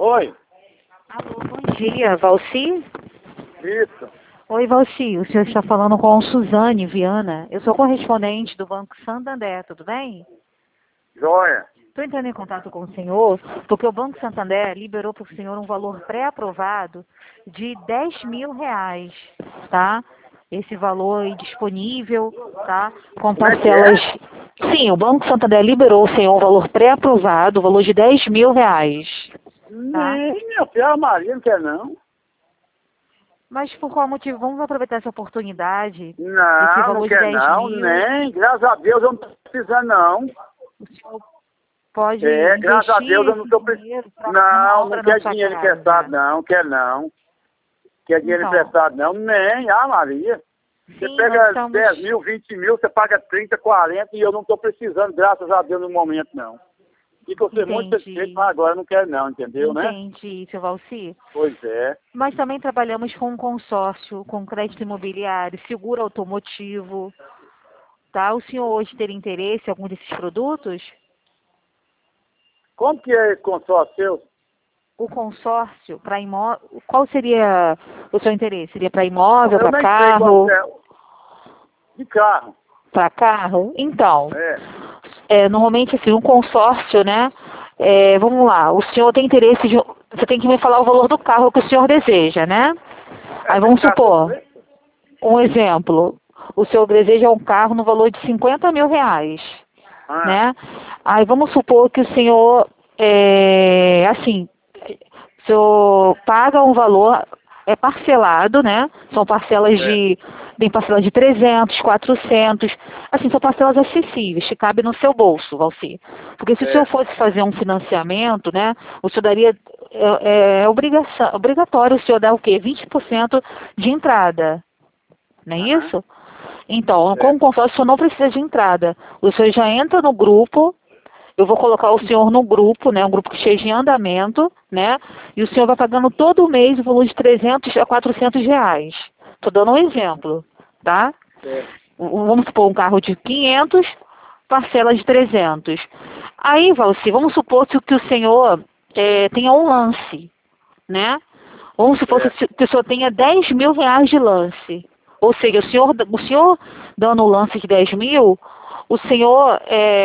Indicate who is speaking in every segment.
Speaker 1: Oi,
Speaker 2: Alô, bom dia, Valci?
Speaker 1: isso.
Speaker 2: Oi, Valci, o senhor está falando com Suzane Viana. Eu sou correspondente do Banco Santander, tudo bem?
Speaker 1: Joia.
Speaker 2: Estou entrando em contato com o senhor porque o Banco Santander liberou para o senhor um valor pré-aprovado de R$ 10.000, tá? Esse valor aí disponível, tá? Com
Speaker 1: Como é que
Speaker 2: parcelas...
Speaker 1: é?
Speaker 2: Sim, o Banco Santander liberou o senhor um valor pré-aprovado, o valor de R$ 10.000, tá?
Speaker 1: Nem, minha filha, a Maria não quer não.
Speaker 2: Mas por qual motivo? Vamos aproveitar essa oportunidade, esse
Speaker 1: Não
Speaker 2: valor de
Speaker 1: quer
Speaker 2: 10
Speaker 1: não,
Speaker 2: mil.
Speaker 1: nem. Graças a Deus eu não tô precisando não.
Speaker 2: O senhor pode
Speaker 1: Graças a Deus
Speaker 2: investir
Speaker 1: eu não tô
Speaker 2: esse
Speaker 1: precisando.
Speaker 2: dinheiro para uma
Speaker 1: Não
Speaker 2: obra na
Speaker 1: quer
Speaker 2: sua
Speaker 1: dinheiro
Speaker 2: casa.
Speaker 1: emprestado não, quer não. Quer dinheiro
Speaker 2: Então,
Speaker 1: emprestado não, nem. Ah, Maria. Você
Speaker 2: sim, nós
Speaker 1: pega
Speaker 2: estamos...
Speaker 1: 10 mil, 20 mil, você paga 30, 40 e eu não tô precisando, graças a Deus, no momento não. Fico ser muito satisfeito,
Speaker 2: Entendi,
Speaker 1: mas agora eu não quero não, entendeu, né?
Speaker 2: entendi, seu Valci.
Speaker 1: Pois é.
Speaker 2: Nós também trabalhamos com um consórcio, com crédito imobiliário, seguro automotivo, tá? O senhor hoje teria interesse em algum desses produtos?
Speaker 1: Como que é esse consórcio seu?
Speaker 2: O consórcio para imóvel, qual seria o seu interesse? Seria para imóvel,
Speaker 1: Eu
Speaker 2: para
Speaker 1: nem sei quanto
Speaker 2: carro?
Speaker 1: é. De carro.
Speaker 2: Para carro? Então,
Speaker 1: É.
Speaker 2: normalmente assim, um consórcio, né? Vamos lá, o senhor tem interesse de... Você tem que me falar o valor do carro que o senhor deseja, né? Aí
Speaker 1: Tem
Speaker 2: vamos
Speaker 1: carro todo
Speaker 2: supor,
Speaker 1: preço?
Speaker 2: um exemplo. O senhor deseja um carro no valor de R$ 50.000,
Speaker 1: Ah,
Speaker 2: né? Aí vamos supor que o senhor, assim, o senhor paga um valor, é parcelado, né? São parcelas
Speaker 1: é.
Speaker 2: tem parcelas de 300, 400, assim, são parcelas acessíveis, que cabem no seu bolso, Valci. Porque se o senhor
Speaker 1: É.
Speaker 2: fosse fazer um financiamento, né? O senhor daria, obrigatório o senhor dar o quê? 20% de entrada, não é
Speaker 1: Aham.
Speaker 2: isso? Então, com
Speaker 1: É.
Speaker 2: o consórcio, o senhor não precisa de entrada. O senhor já entra no grupo, eu vou colocar o senhor no grupo, né? Um grupo que esteja em andamento, né? E o senhor vai pagando todo mês o valor de 300 a R$ 400. Estou dando um exemplo, tá?
Speaker 1: É.
Speaker 2: Vamos supor um carro de 500, parcela de 300. Aí, Valci, vamos supor que o senhor tenha um lance, né? Vamos supor
Speaker 1: É.
Speaker 2: que o senhor tenha R$ 10.000 de lance. Ou seja, o senhor dando o lance de 10 mil, o senhor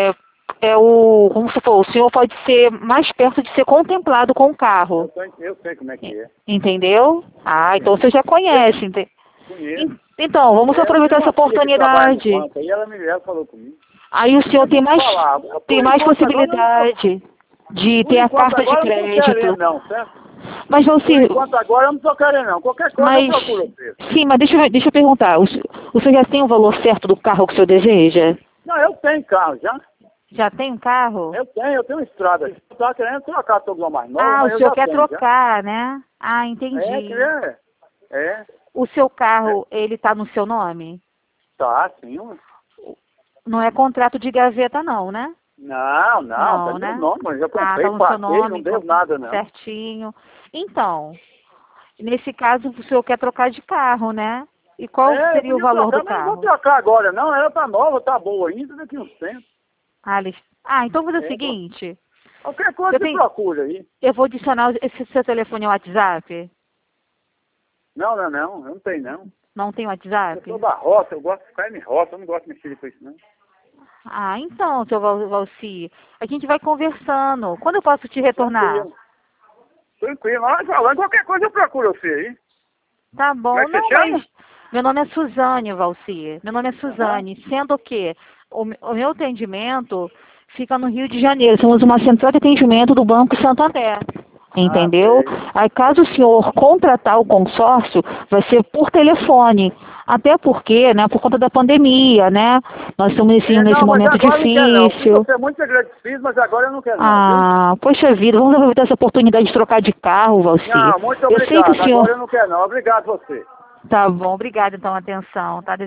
Speaker 2: vamos supor, o senhor pode ser mais perto de ser contemplado com o carro.
Speaker 1: Eu sei como é que é.
Speaker 2: Entendeu? Ah, então você já conhece.
Speaker 1: Conheço.
Speaker 2: Então, vamos
Speaker 1: Eu
Speaker 2: aproveitar
Speaker 1: tenho
Speaker 2: essa
Speaker 1: uma filha que trabalha no
Speaker 2: oportunidade.
Speaker 1: banco, aí ela falou comigo.
Speaker 2: Aí o senhor
Speaker 1: Deixa eu te falar.
Speaker 2: tem
Speaker 1: Por
Speaker 2: mais
Speaker 1: enquanto agora eu não tô.
Speaker 2: possibilidade de
Speaker 1: Por
Speaker 2: ter a
Speaker 1: enquanto
Speaker 2: carta de
Speaker 1: agora eu não tô querendo
Speaker 2: crédito.
Speaker 1: não, certo?
Speaker 2: Mas
Speaker 1: Por
Speaker 2: você,
Speaker 1: enquanto agora eu não tô querendo não. Qualquer coisa eu
Speaker 2: mas
Speaker 1: procuro você.
Speaker 2: sim, mas deixa eu perguntar, o senhor já tem o valor certo do carro que o senhor deseja?
Speaker 1: Não, eu tenho carro já.
Speaker 2: Já tem um carro?
Speaker 1: Eu tenho estrada. Eu tava querendo trocar todo mundo mais novo,
Speaker 2: Ah, o
Speaker 1: mas eu
Speaker 2: senhor
Speaker 1: já
Speaker 2: quer
Speaker 1: tenho já.
Speaker 2: trocar, né? Ah,
Speaker 1: É,
Speaker 2: entendi.
Speaker 1: é.
Speaker 2: O seu
Speaker 1: É.
Speaker 2: carro, ele tá no seu nome?
Speaker 1: Tá, sim. Ué.
Speaker 2: Não é contrato de gaveta não, né?
Speaker 1: Não, tá
Speaker 2: Não,
Speaker 1: meu
Speaker 2: né?
Speaker 1: nome, mas eu
Speaker 2: Ah,
Speaker 1: comprei,
Speaker 2: tá no seu
Speaker 1: paguei, não
Speaker 2: nome,
Speaker 1: devo nada não.
Speaker 2: certinho. Então, nesse caso, o senhor quer trocar de carro, né? E qual
Speaker 1: Eu
Speaker 2: seria o
Speaker 1: podia
Speaker 2: valor do
Speaker 1: trocar, mas não vou
Speaker 2: carro?
Speaker 1: trocar agora não. Ela tá nova, tá boa ainda, daqui uns tempos.
Speaker 2: Então vou fazer o
Speaker 1: Pô.
Speaker 2: seguinte,
Speaker 1: Qualquer coisa
Speaker 2: você
Speaker 1: você
Speaker 2: tem,
Speaker 1: procura aí.
Speaker 2: eu vou adicionar esse seu telefone ao WhatsApp?
Speaker 1: Não, eu não tenho não.
Speaker 2: Não tem
Speaker 1: Eu sou
Speaker 2: WhatsApp?
Speaker 1: da roça, eu gosto de ficar em roça, eu não gosto de mexer com isso não.
Speaker 2: Ah, então, seu Valci, a gente vai conversando. Quando eu posso te retornar?
Speaker 1: Tranquilo. Tranquilo, mas falando, qualquer coisa eu procuro você aí.
Speaker 2: Tá
Speaker 1: Como é
Speaker 2: bom,
Speaker 1: que você
Speaker 2: não,
Speaker 1: chama?
Speaker 2: mas meu nome é Suzane, Valci. Meu nome é
Speaker 1: Aham.
Speaker 2: Suzane, sendo que o meu atendimento fica no Rio de Janeiro. Somos uma central de atendimento do Banco Santander.
Speaker 1: Ah,
Speaker 2: Entendeu?
Speaker 1: sei.
Speaker 2: Aí, caso o senhor contratar o consórcio, vai ser por telefone. Até porque, né, por conta da pandemia, né? Nós estamos nesse
Speaker 1: Não, mas
Speaker 2: momento
Speaker 1: agora eu não quero não. Fico
Speaker 2: difícil.
Speaker 1: você muito agradecido, mas agora eu não quero não, viu?
Speaker 2: Ah, poxa vida, vamos aproveitar essa oportunidade de trocar de carro, Valci.
Speaker 1: Não, muito
Speaker 2: Eu sei que o
Speaker 1: obrigado.
Speaker 2: senhor...
Speaker 1: Agora eu não quero não. Obrigado você.
Speaker 2: Tá bom, obrigada então, atenção, tá?